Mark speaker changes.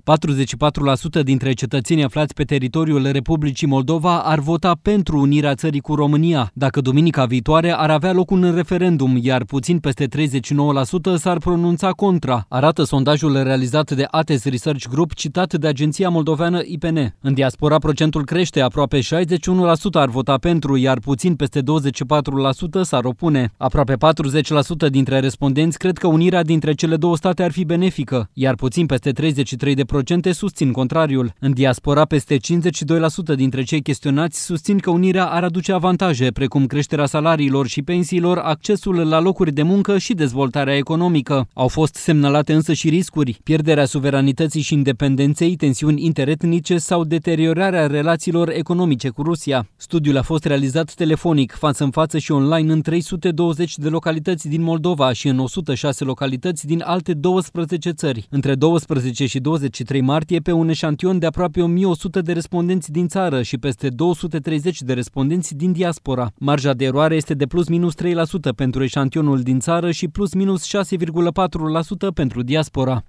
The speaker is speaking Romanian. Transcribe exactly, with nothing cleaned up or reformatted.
Speaker 1: patruzeci și patru la sută dintre cetățenii aflați pe teritoriul Republicii Moldova ar vota pentru unirea țării cu România, dacă duminica viitoare ar avea loc un referendum, iar puțin peste treizeci și nouă la sută s-ar pronunța contra, arată sondajul realizat de Ates Research Group, citat de agenția moldoveană I P N. În diaspora, procentul crește, aproape șaizeci și unu la sută ar vota pentru, iar puțin peste douăzeci și patru la sută s-ar opune. Aproape patruzeci la sută dintre respondenți cred că unirea dintre cele două state ar fi benefică, iar puțin peste treizeci și trei la sută susțin contrariul. În diaspora, peste cincizeci și doi la sută dintre cei chestionați susțin că unirea ar aduce avantaje, precum creșterea salariilor și pensiilor, accesul la locuri de muncă și dezvoltarea economică. Au fost semnalate însă și riscuri: pierderea suveranității și independenței, tensiuni interetnice sau deteriorarea relațiilor economice cu Rusia. Studiul a fost realizat telefonic, față în față și online în trei sute douăzeci de localități din Moldova și în o sută șase localități din alte douăsprezece țări. Între douăsprezece și douăzeci și trei martie, pe un eșantion de aproape o mie o sută de respondenți din țară și peste două sute treizeci de respondenți din diaspora. Marja de eroare este de plus minus trei la sută pentru eșantionul din țară și plus minus șase virgulă patru la sută pentru diaspora.